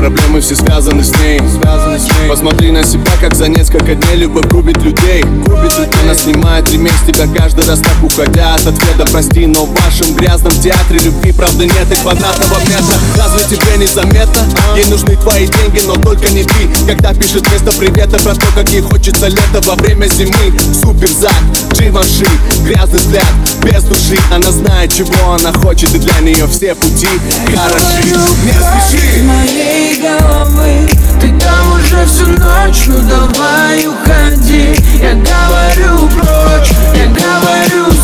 проблемы все связаны с ней. Посмотри на себя, как за несколько дней любовь губит людей. Она снимает ремень с тебя каждый раз, так уходя от ответа. Прости, но в вашем грязном театре любви правда нет и квадратного метра. Разве тебе незаметно? Ей нужны твои деньги, но только не ты. Когда пишет вместо привета про то, как ей хочется лето во время зимы. Суперзак, Givenchy, грязный взгляд, без души. Она знает, чего она хочет, и для нее все пути хороши. Не спеши! Из моей головы ты там уже всю ночь, ну давай уходи. Я говорю прочь, я говорю